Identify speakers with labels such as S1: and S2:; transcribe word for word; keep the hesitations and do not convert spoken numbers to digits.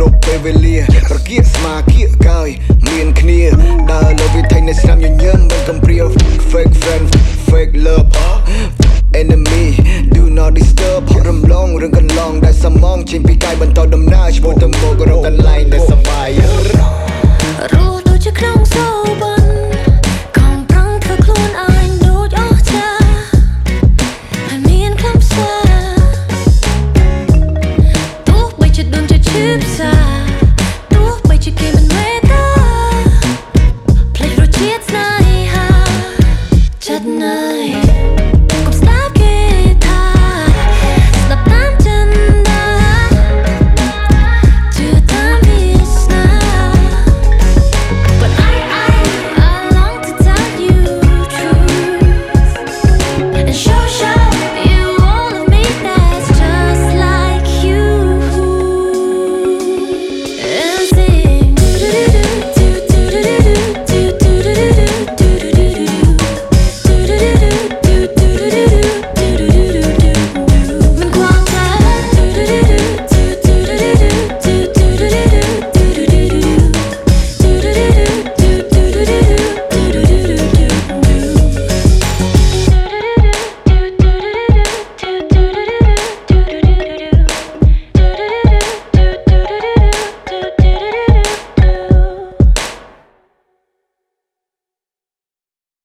S1: គ្រប់ពេលវេលាប្រគៀកស្មាគៀកកោយមានគ្នាដើរលើវិថីនៃស្នាមញញឹមមិនកំព្រាវ fake friend fake love enemy do not disturb រំលងរឿងកន្លងដែលសមងចេញពីកាយបន្តដំណើរឈ្មោះទៅ